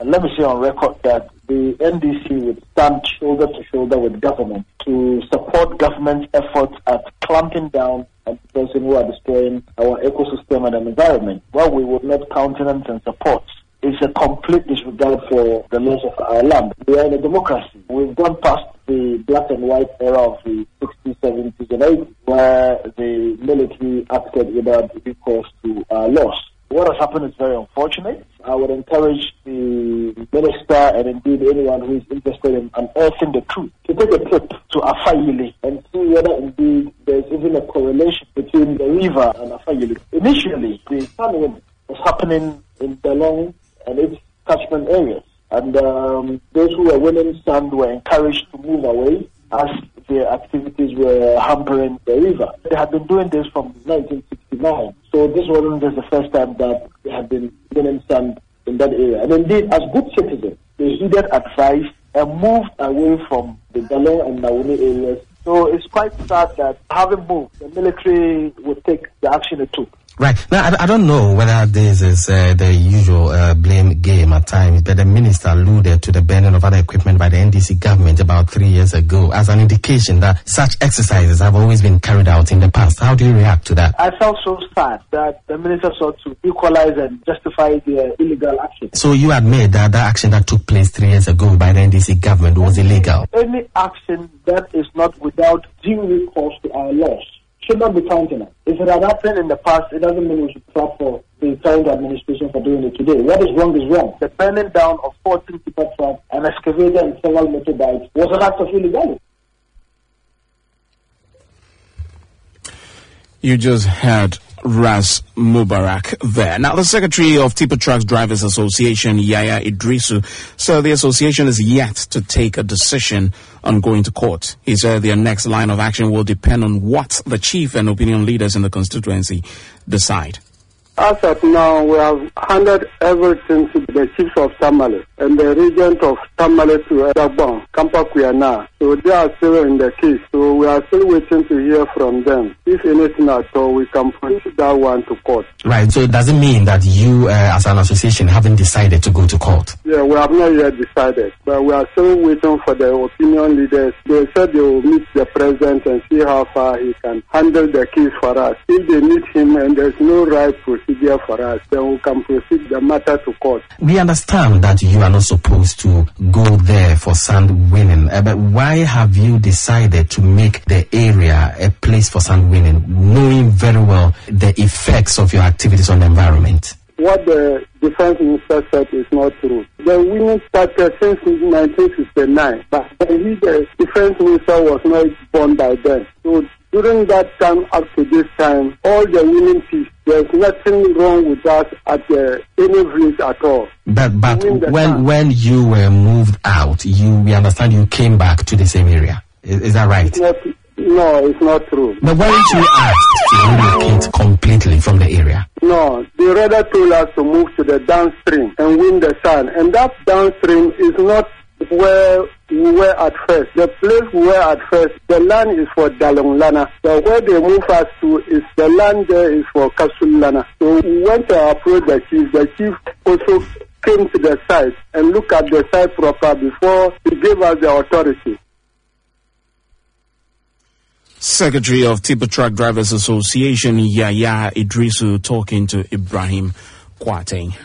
And let me say on record that the NDC would stand shoulder to shoulder with government to support government's efforts at clamping down on the person who are destroying our ecosystem and environment. While we would not countenance and support, it's a complete disregard for the laws of our land. We are in a democracy. We've gone past the black and white era of the 60s, 70s, and 80s, where the military acted without recourse to our laws. What has happened is very unfortunate. I would encourage the minister and indeed anyone who is interested in unearthing the truth to take a trip to Afayili and see whether indeed there's even a correlation between the river and Afayili. Initially, the famine was happening in Dalong and its catchment areas. And those who were winning sand were encouraged to move away as their activities were hampering the river. They had been doing this from 1969. So this wasn't just the first time that they had been winning sand in that area. And indeed, as good citizens, they heeded advice and moved away from the Dalong and Nauni areas. So it's quite sad that having moved, the military would take the action it took. Right. Now, I don't know whether this is the usual blame game at times, but the minister alluded to the banning of other equipment by the NDC government about 3 years ago as an indication that such exercises have always been carried out in the past. How do you react to that? I felt so sad that the minister sought to equalize and justify their illegal action. So you admit that the action that took place 3 years ago by the NDC government was illegal? Any action that is not without due recourse to our laws should not be countenanced. If it had happened in the past, it doesn't mean we should clap for the current administration for doing it today. What is wrong is wrong. The burning down of 14 tipper trucks, an excavator and several motorbikes was an act of illegality. You just heard Ras Mubarak there. Now, the Secretary of Tipper Trucks Drivers Association, Yaya Idrisu, said the association is yet to take a decision on going to court. He said their next line of action will depend on what the chief and opinion leaders in the constituency decide. As of now, we have handed everything to the chiefs of Tamale and the regent of Tamale to Dagbon, Kampakuyana. So they are still in the case. So we are still waiting to hear from them. If anything at all, we can proceed that one to court. Right. So it doesn't mean that you, as an association, haven't decided to go to court? Yeah, we have not yet decided. But we are still waiting for the opinion leaders. They said they will meet the president and see how far he can handle the case for us. If they meet him and there's no right procedure for us, then we can proceed the matter to court. We understand that you are not supposed to go there for sand winning, but why have you decided to make the area a place for sand winning, knowing very well the effects of your activities on the environment? What the defense minister said is not true. The winning started since 1969, but the defense minister was not born by then. So during that time up to this time, all the winning piece, there's nothing wrong with us at any village at all. But when you were moved out, we understand you came back to the same area. Is that right? No, it's not true. But weren't you asked to relocate completely from the area? No, they rather told us to move to the downstream and win the sun. And that downstream is not where we were at first. The place we were at first, the land is for Dalong Lana. So where they move us to is the land there is for Kasul Lana. So we went to approach the chief. The chief also came to the site and looked at the site proper before he gave us the authority. Secretary of Tipper Truck Drivers Association, Yaya Idrisu, talking to Ibrahim Kwateng.